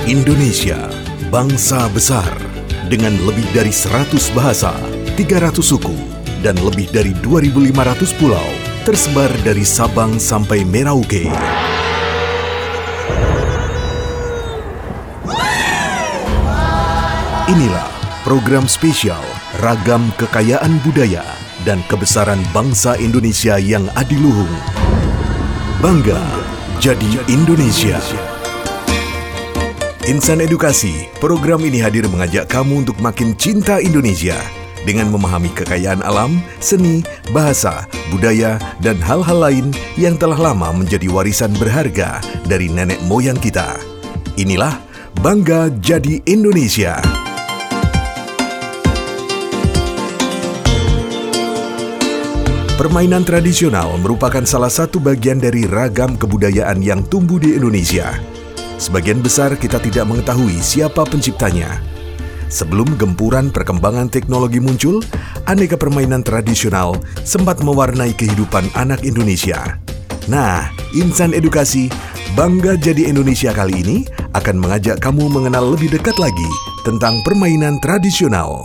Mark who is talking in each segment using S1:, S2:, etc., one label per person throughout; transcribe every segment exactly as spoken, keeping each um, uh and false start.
S1: Indonesia, bangsa besar dengan lebih dari seratus bahasa, tiga ratus suku, dan lebih dari dua ribu lima ratus pulau tersebar dari Sabang sampai Merauke. Inilah program spesial Ragam Kekayaan Budaya dan Kebesaran Bangsa Indonesia yang Adiluhung. Bangga jadi Indonesia. Insan Edukasi, program ini hadir mengajak kamu untuk makin cinta Indonesia dengan memahami kekayaan alam, seni, bahasa, budaya, dan hal-hal lain yang telah lama menjadi warisan berharga dari nenek moyang kita. Inilah Bangga Jadi Indonesia. Permainan tradisional merupakan salah satu bagian dari ragam kebudayaan yang tumbuh di Indonesia. Sebagian besar kita tidak mengetahui siapa penciptanya. Sebelum gempuran perkembangan teknologi muncul, aneka permainan tradisional sempat mewarnai kehidupan anak Indonesia. Nah, Insan Edukasi, Bangga Jadi Indonesia kali ini akan mengajak kamu mengenal lebih dekat lagi tentang permainan tradisional.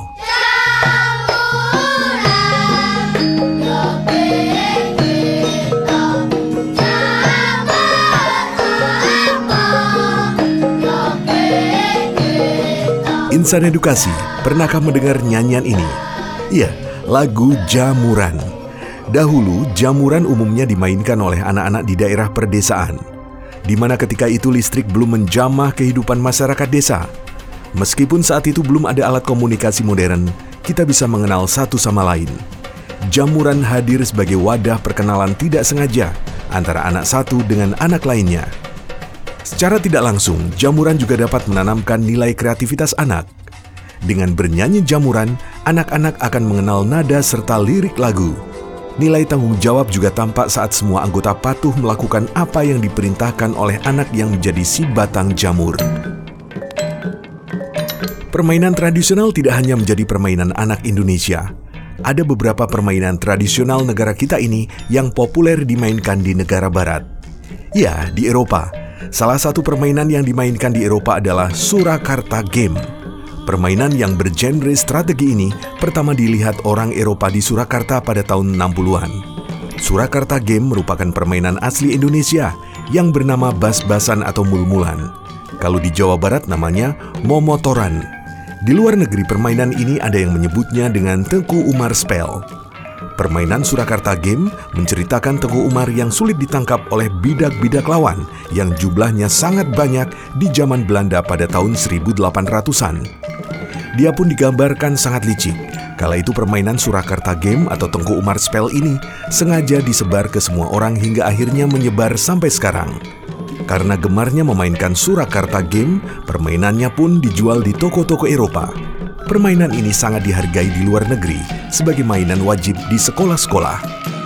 S1: Insan Edukasi, pernahkah mendengar nyanyian ini? Iya, lagu Jamuran. Dahulu, jamuran umumnya dimainkan oleh anak-anak di daerah perdesaan, di mana ketika itu listrik belum menjamah kehidupan masyarakat desa. Meskipun saat itu belum ada alat komunikasi modern, kita bisa mengenal satu sama lain. Jamuran hadir sebagai wadah perkenalan tidak sengaja antara anak satu dengan anak lainnya. Secara tidak langsung, jamuran juga dapat menanamkan nilai kreativitas anak. Dengan bernyanyi jamuran, anak-anak akan mengenal nada serta lirik lagu. Nilai tanggung jawab juga tampak saat semua anggota patuh melakukan apa yang diperintahkan oleh anak yang menjadi si batang jamur. Permainan tradisional tidak hanya menjadi permainan anak Indonesia. Ada beberapa permainan tradisional negara kita ini yang populer dimainkan di negara barat. Ya, di Eropa. Salah satu permainan yang dimainkan di Eropa adalah Surakarta Game. Permainan yang bergenre strategi ini pertama dilihat orang Eropa di Surakarta pada tahun enam puluhan. Surakarta Game merupakan permainan asli Indonesia yang bernama bas-basan atau mul-mulan. Kalau di Jawa Barat namanya momotoran. Di luar negeri permainan ini ada yang menyebutnya dengan Tengku Umar Spell. Permainan Surakarta Game menceritakan Tengku Umar yang sulit ditangkap oleh bidak-bidak lawan yang jumlahnya sangat banyak di zaman Belanda pada tahun seribu delapan ratusan. Dia pun digambarkan sangat licik. Kala itu permainan Surakarta Game atau Tengku Umar Spell ini sengaja disebar ke semua orang hingga akhirnya menyebar sampai sekarang. Karena gemarnya memainkan Surakarta Game, permainannya pun dijual di toko-toko Eropa. Permainan ini sangat dihargai di luar negeri sebagai mainan wajib di sekolah-sekolah.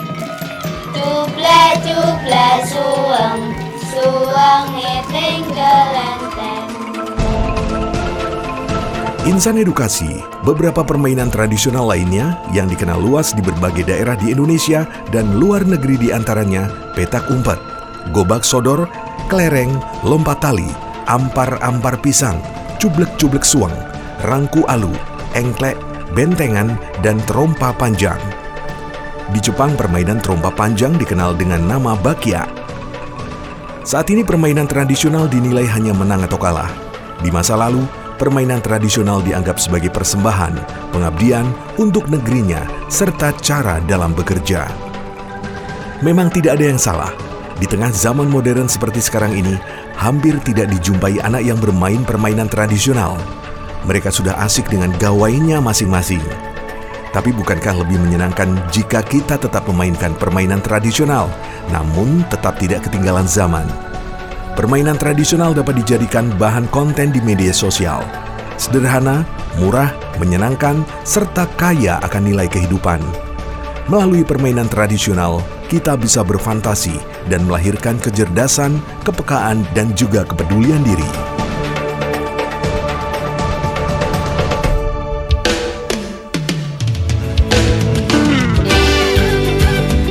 S2: Cuple cuple suang, suang ngeteng gelenteng.
S1: Insan Edukasi, beberapa permainan tradisional lainnya yang dikenal luas di berbagai daerah di Indonesia dan luar negeri diantaranya petak umpet, gobak sodor, kelereng, lompat tali, ampar-ampar pisang, cublek-cublek suang, rangku alu, engklek, bentengan, dan trompa panjang. Di Jepang, permainan trompa panjang dikenal dengan nama bakya. Saat ini permainan tradisional dinilai hanya menang atau kalah. Di masa lalu, permainan tradisional dianggap sebagai persembahan, pengabdian untuk negerinya, serta cara dalam bekerja. Memang tidak ada yang salah. Di tengah zaman modern seperti sekarang ini, hampir tidak dijumpai anak yang bermain permainan tradisional. Mereka sudah asik dengan gawainya masing-masing. Tapi bukankah lebih menyenangkan jika kita tetap memainkan permainan tradisional, namun tetap tidak ketinggalan zaman? Permainan tradisional dapat dijadikan bahan konten di media sosial. Sederhana, murah, menyenangkan, serta kaya akan nilai kehidupan. Melalui permainan tradisional, kita bisa berfantasi dan melahirkan kecerdasan, kepekaan, dan juga kepedulian diri.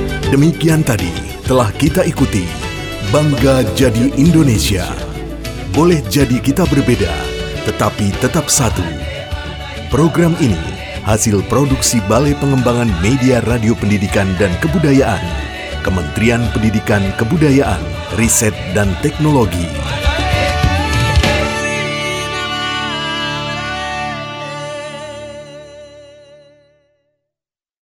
S1: Demikian tadi telah kita ikuti Bangga Jadi Indonesia. Boleh jadi kita berbeda, tetapi tetap satu. Program ini hasil produksi Balai Pengembangan Media Radio Pendidikan dan Kebudayaan, Kementerian Pendidikan, Kebudayaan, Riset dan Teknologi.